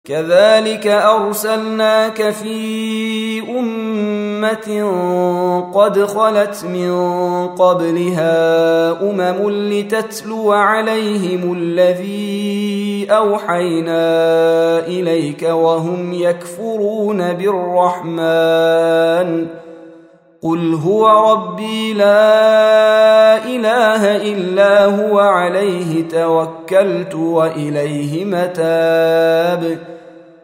كذلك أرسلناك في أمة قد خلت من قبلها لتتلو عليهم الذي أوحينا إليك وهم يكفرون بالرحمن قل هو ربي لا إله إلا هو عليه توكلت وإليه متاب